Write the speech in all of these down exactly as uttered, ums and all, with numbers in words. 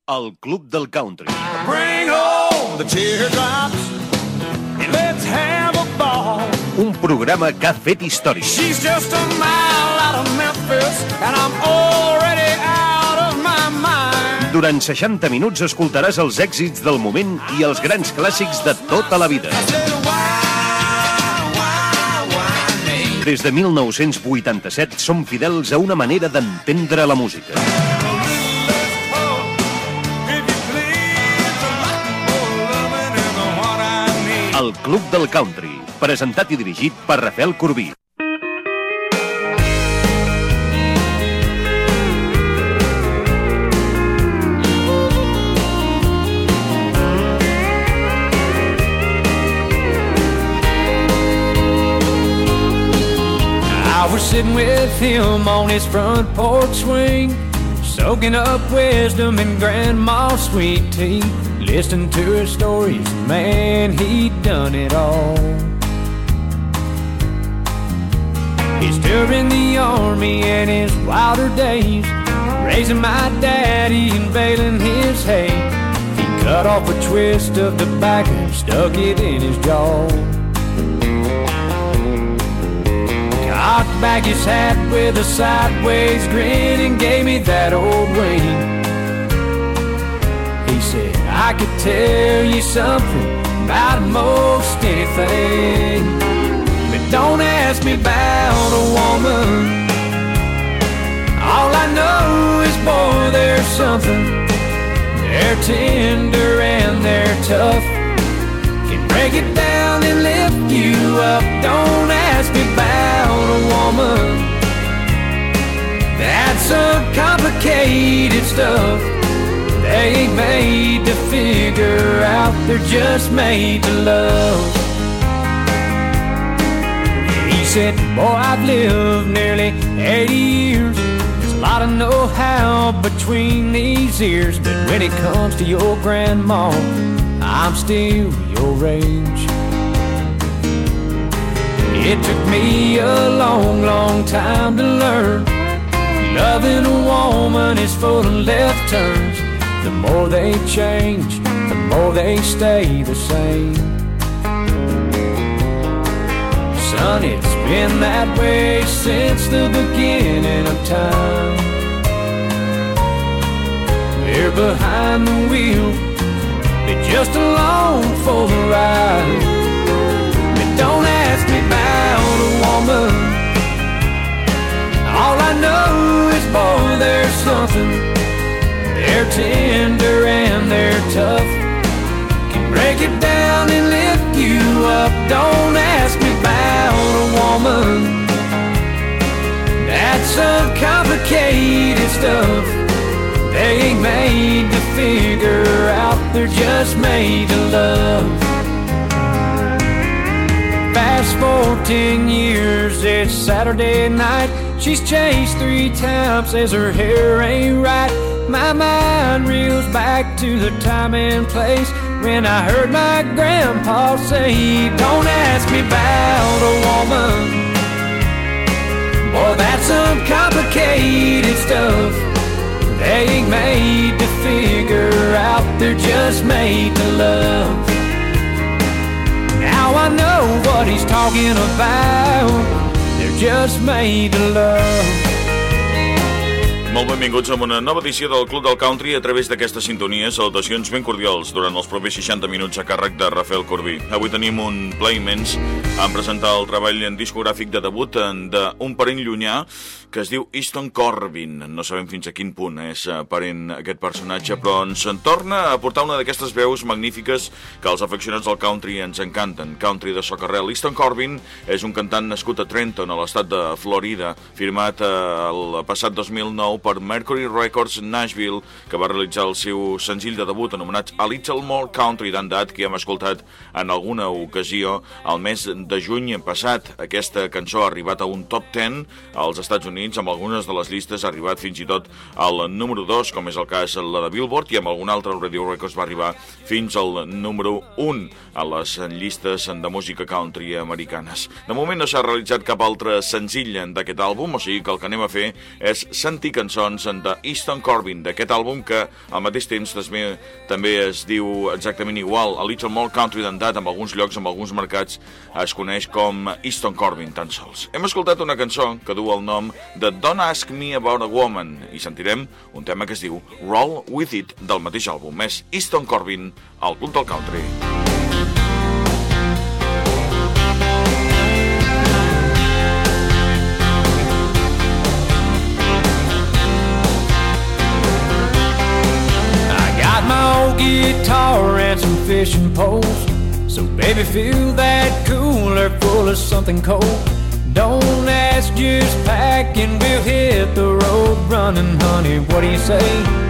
El Club del Country. Bring home the teardrops and let's have a ball. Un programa que ha fet història. She's just a mile out of Memphis and I'm already out of my mind. Durant seixanta minuts escoltaràs els èxits del moment i els grans clàssics de tota la vida. Des de mil nou-cents vuitanta-set som fidels a una manera d'entendre la música. El Club del Country, presentat i dirigit per Rafael Corbí. I was sitting with him on his front porch swing, soaking up wisdom in Grandma's sweet tea, listening to her stories, man, he'd done it all. He's still in the army in his wilder days, raising my daddy and baling his hay. He cut off a twist of tobacco and stuck it in his jaw. Cocked back his hat with a sideways grin and gave me that old ring. He said, I could tell you something about most anything, but don't ask me about a woman. All I know is, boy, there's something. They're tender and they're tough, can break it down and lift you up. Don't ask me about a woman. That's some complicated stuff. They ain't made to figure out, they're just made to love. He said, boy, I've lived nearly eighty years. There's a lot of know-how between these ears, but when it comes to your grandma, I'm still your age. It took me a long, long time to learn. Loving a woman is full of left turns. The more they change, the more they stay the same. Son, it's been that way since the beginning of time. We're behind the wheel, they're just along for the ride. But don't ask me about a woman. All I know is, boy, there's something. They're tender and they're tough, can break it down and lift you up. Don't ask me about a woman. That's some complicated stuff. They ain't made to figure out, they're just made to love. Fast forward ten years, it's Saturday night. She's chased three times, says her hair ain't right. My mind reels back to the time and place when I heard my grandpa say, don't ask me about a woman. Boy, that's some complicated stuff. They ain't made to figure out, they're just made to love. Now I know what he's talking about. They're just made to love. Molt benvinguts a una nova edició del Club del Country a través d'aquesta sintonia. Salutacions ben cordials durant els propers seixanta minuts a càrrec de Rafael Corbí. Avui tenim un ple immens en presentar el treball discogràfic de debut d'un parent llunyà que es diu Easton Corbin. No sabem fins a quin punt és parent aquest personatge, però ens en torna a portar una d'aquestes veus magnífiques que els afeccionats del country ens encanten. Country de socarrel. Easton Corbin és un cantant nascut a Trenton, a l'estat de Florida, firmat el passat dos mil nou per Mercury Records Nashville, que va realitzar el seu senzill de debut anomenat A Little More Country Than That, que hem escoltat en alguna ocasió el mes de juny passat. Aquesta cançó ha arribat a un top deu als Estats Units, amb algunes de les llistes ha arribat fins i tot al número dos, com és el cas la de Billboard, i amb algun altre Radio Records va arribar fins al número un a les llistes de música country americanes. De moment no s'ha realitzat cap altre senzill d'aquest àlbum, o sigui que el que anem a fer és sentir cançons cançons de Easton Corbin, d'aquest àlbum que al mateix temps també, també es diu exactament igual, A Little More Country Than That, en alguns llocs, en alguns mercats, es coneix com Easton Corbin, tan sols. Hem escoltat una cançó que du el nom de Don't Ask Me About a Woman i sentirem un tema que es diu Roll With It del mateix àlbum. És Easton Corbin al Club del Country. Guitar and some fishing poles, so baby fill that cooler full of something cold. Don't ask, just pack and we'll hit the road running, honey, what do you say?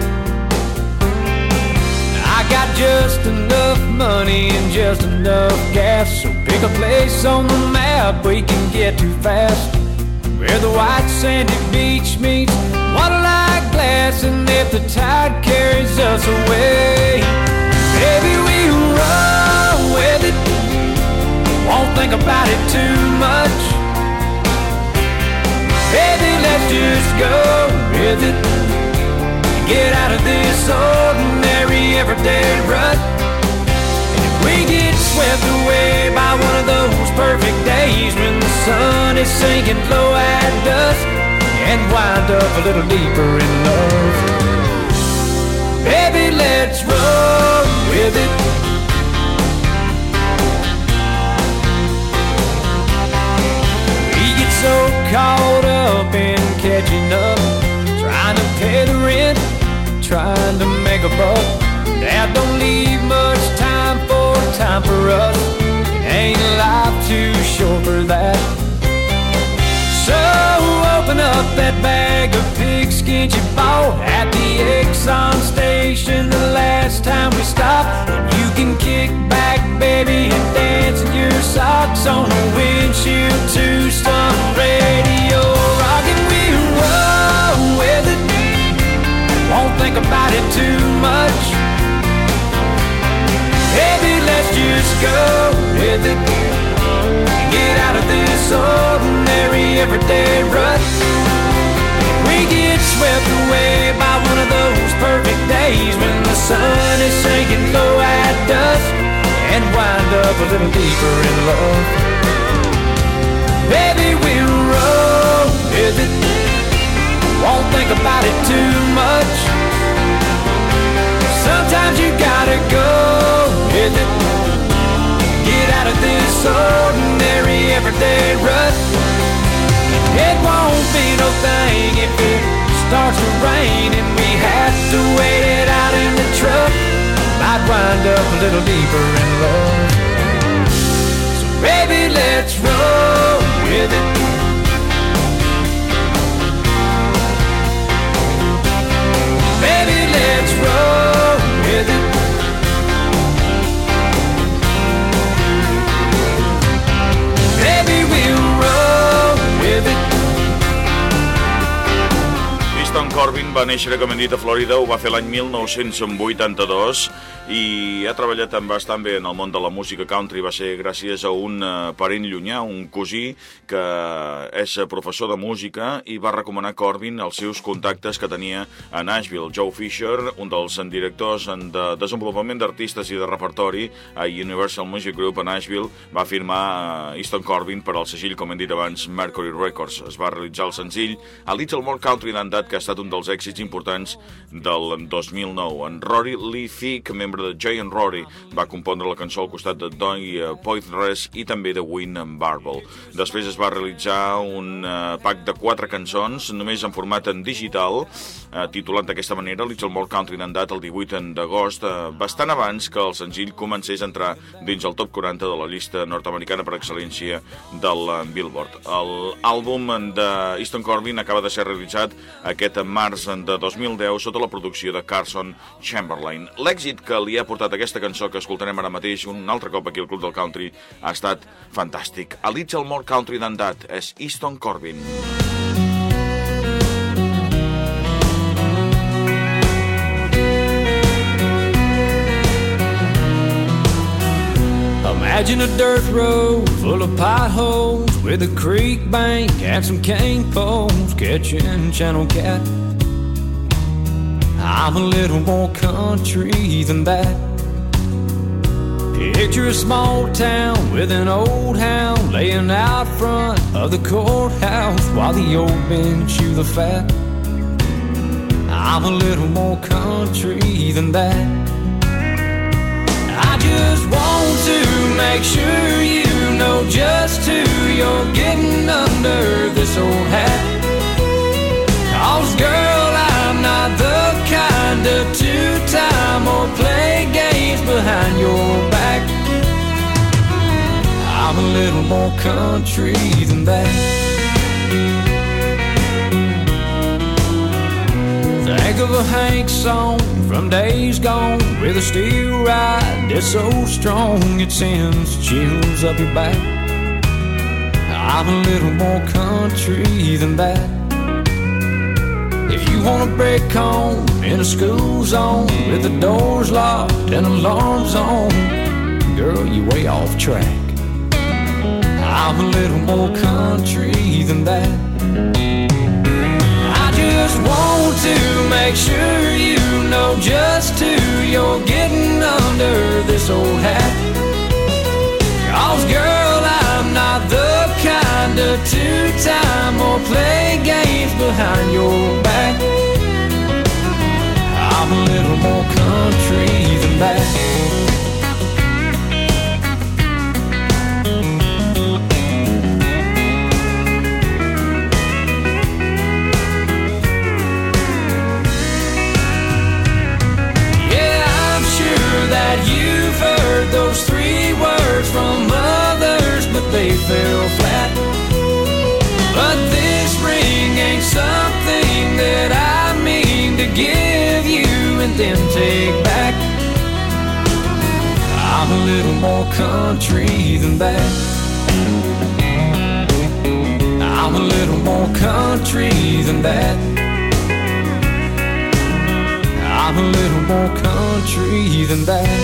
I got just enough money and just enough gas, so pick a place on the map we can get to fast, where the white sandy beach meets water-like glass, and if the tide carries us away, baby, we'll roll with it, won't think about it too much. Baby, let's just go with it, get out of this ordinary everyday rut. And if we get swept away by one of those perfect days when the sun is sinking low at dusk, and wind up a little deeper in love, baby, let's roll with it. We get so caught up in catching up, trying to pay the rent, trying to make a buck, that don't leave much time for time for us. Ain't life too short for that? So open up that bag of pigskin you bought at the Exxon station the last time we stopped, and you can kick back, baby, and dance in your socks on a windshield to some radio rock, and we roll with it, won't think about it too much. Baby, let's just go with it, get out of this ordinary everyday rut. We get swept away by one of those perfect days when the sun is sinking low at dusk, and wind up a little deeper in love. Baby, we'll roll with it, won't think about it too much. Sometimes you gotta go with it, get out of this ordinary everyday rut. It won't be no thing if it starts to rain and we have to wait it out in the truck. Might wind up a little deeper in love. So baby, let's roll with it. Baby, let's roll with it. Baby, we'll roll with it. Easton Corbin va néixer, com hem dit, a Florida, ho va fer l'any mil nou-cents vuitanta-dos i ha treballat bastant bé en el món de la música country. Va ser gràcies a un parent llunyà, un cosí que és professor de música, i va recomanar Corbin els seus contactes que tenia a Nashville. Joe Fisher, un dels directors de desenvolupament d'artistes i de repertori a Universal Music Group a Nashville, va firmar Easton Corbin per al segell, com hem dit abans, Mercury Records. Es va realitzar el senzill A Little More Country Than That, que ha estat un dels èxits importants del dos mil nou. En Rory Lee Fick, membre de Jay and Rory, va compondre la cançó al costat de Donny Poitras i també de Win Barble. Després es va realitzar un uh, pack de quatre cançons, només en format en digital, uh, titulat d'aquesta manera Little More Country Than That, el divuit d'agost, uh, bastant abans que el senzill comencés a entrar dins el top quaranta de la llista nord-americana per excel·lència del uh, Billboard. L'àlbum de Easton Corbin acaba de ser realitzat aquest març de dos mil deu sota la producció de Carson Chamberlain. L'èxit que li ha portat aquesta cançó que escoltarem ara mateix un altre cop aquí al Club del Country ha estat fantàstic. A Little More Country Than That és Easton Corbin. Imagine a dirt road full of potholes with a creek bank and some cane poles catching channel cat. I'm a little more country than that. Picture a small town with an old hound laying out front of the courthouse while the old men chew the fat. I'm a little more country than that. I just want to make sure you know just who you're getting under this old hat. 'Cause girl, I'm not the kind to two-time or play games behind your back. I'm a little more country than that. Think of a Hank song from days gone with a steel ride that's so strong it sends chills up your back. I'm a little more country than that. If you wanna break home in a school zone with the doors locked and alarms on, girl, you way off track. I'm a little more country than that. I just want to make sure you know just who you're getting under this old hat. 'Cause girl, I'm not the kind to two-time or play games behind your back. I'm a little more country than that. That you've heard those three words from others, but they fell flat. But this ring ain't something that I mean to give you and then take back. I'm a little more country than that. I'm a little more country than that. I'm a little more country than that.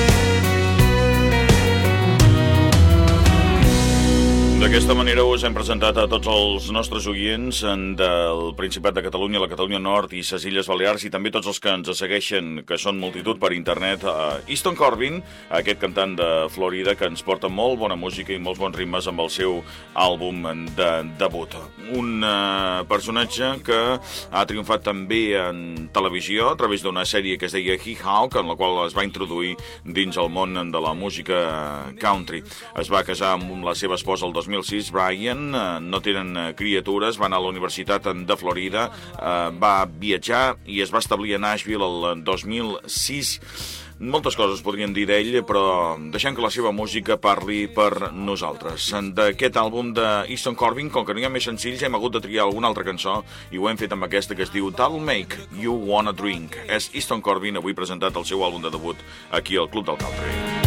D'aquesta manera us hem presentat a tots els nostres oients del Principat de Catalunya, la Catalunya Nord i ses Illes Balears, i també tots els que ens segueixen, que són multitud per internet, a Easton Corbin, aquest cantant de Florida que ens porta molt bona música i molts bons ritmes amb el seu àlbum de debut. Un uh, personatge que ha triomfat també en televisió a través d'una sèrie que es deia He Hawk, en la qual es va introduir dins el món de la música country. Es va casar amb la seva esposa el dos mil sis, Brian, no tenen criatures, va anar a la Universitat de Florida, va viatjar i es va establir a Nashville el dos mil sis. Moltes coses podríem dir d'ell, però deixem que la seva música parli per nosaltres. D'aquest àlbum de Easton Corbin, com que no hi ha més senzills, hem hagut de triar alguna altra cançó i ho hem fet amb aquesta que es diu That'll Make You Wanna Drink. És Easton Corbin, avui presentat el seu àlbum de debut aquí al Club del Country.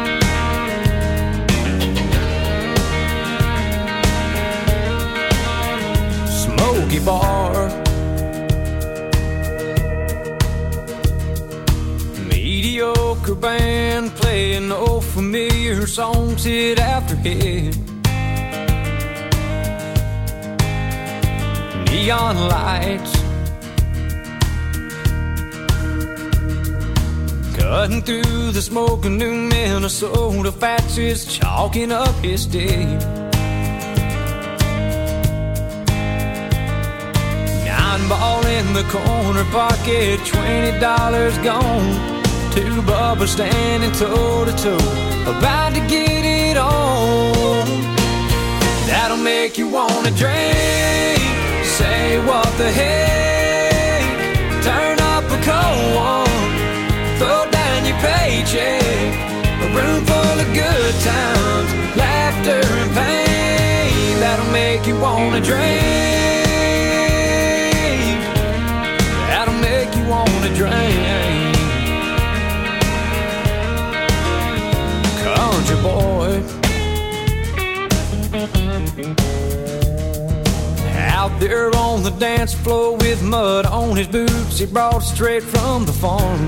Smoky bar, mediocre band playing old familiar songs hit after hit. Neon lights cutting through the smoke of New Minnesota. Fats is chalking up his day. Nine ball in the corner pocket, twenty dollars gone. Two Bubba standing toe to toe, about to get it on. That'll make you wanna drink. Say what the heck, turn up a cold one, throw down your paycheck. A room full of good times, laughter and pain. That'll make you wanna drink. That'll make you wanna drink. Country boy, out there on the dance floor with mud on his boots he brought straight from the farm.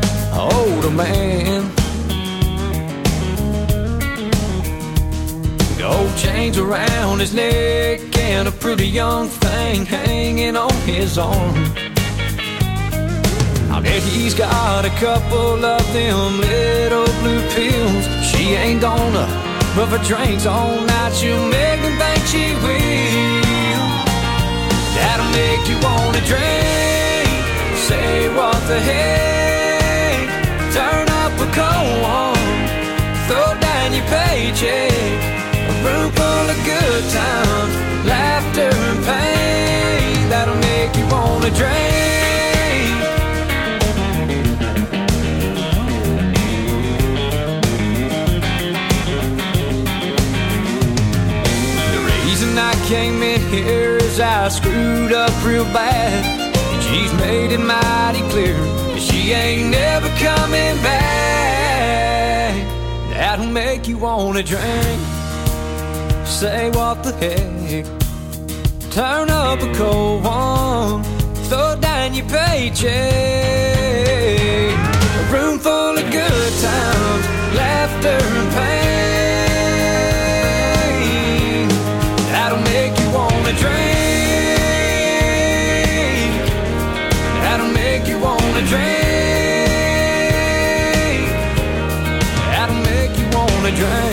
Older man Gold chains around his neck and a pretty young thing hanging on his arm. I bet he's got a couple of them little blue pills. She ain't gonna, but for drinks all night she'll make them think she will. That'll make you wanna drink. Say what the heck. Turn up a cold one, throw down your paycheck. A room full of good times, laughter and pain. That'll make you wanna drink. The reason I came in here is I screwed up real bad, and she's made it mighty clear that she ain't never coming back. That'll make you wanna drink. Say what the heck. Turn up a cold one, throw down your paycheck. A room full of good times, laughter and pain. That'll make you wanna drink. That'll make you wanna drink. That'll make you wanna drink.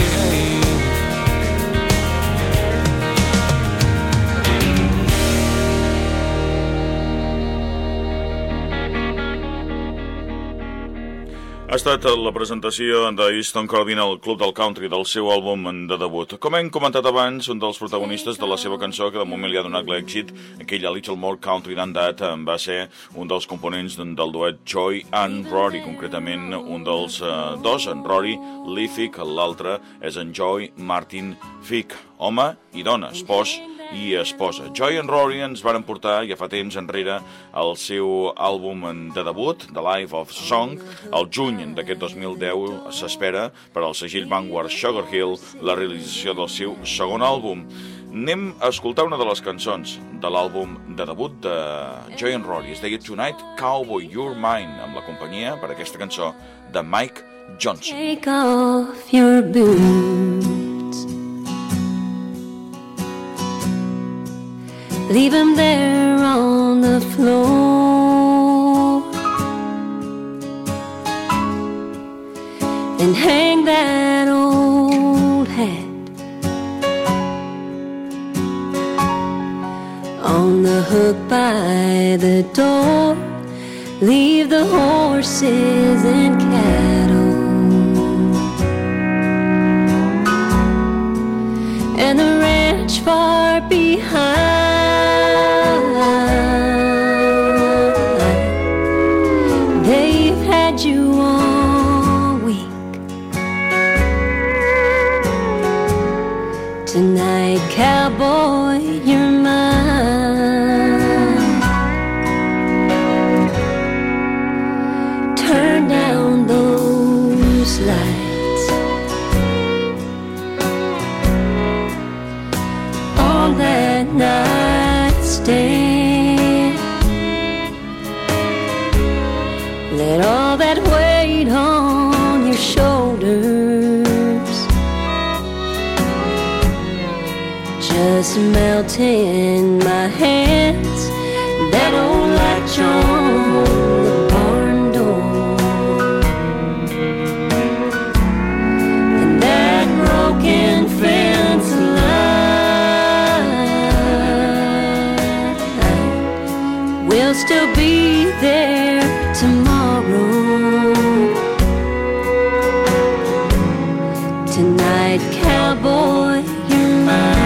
Ha estat la presentació d'Easton Corbin al Club del Country del seu àlbum de debut. Com hem comentat abans, un dels protagonistes de la seva cançó, que de moment li ha donat l'èxit, aquella Little More Country Than That, va ser un dels components del duet Joy and Rory, concretament un dels uh, dos, en Rory Lee Fick, l'altre és en Joy Martin Fick, home i dona, espòs i esposa. Joy and Rory ens van portar ja fa temps enrere el seu àlbum de debut, The Life of Song. Al juny d'aquest dos mil deu s'espera per al segell Vanguard Sugar Hill la realització del seu segon àlbum. Anem a escoltar una de les cançons de l'àlbum de debut de Joy and Rory. Es deia Tonight Cowboy You're Mine, amb la companyia per aquesta cançó de Mike Johnson. Take off your boots, leave him there on the floor, and hang that old hat on the hook by the door. Leave the horses and cattle and the ranch far behind. They've had you all week. Tonight, cowboy, you're mine. Turn down those lights on that nightstand. Let all that weight on your shoulders just melt in my hands. That old latch on the barn door, and that broken fence line will still be there tomorrow. Tonight, cowboy, you're mine.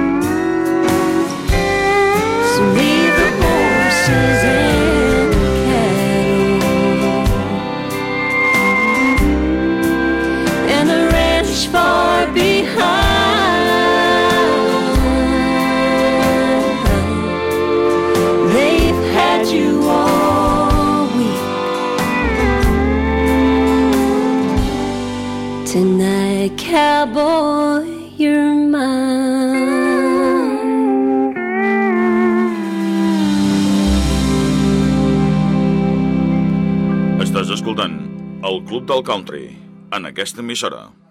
So leave the horses and Estàs escoltant el Club del Country en aquesta emissora.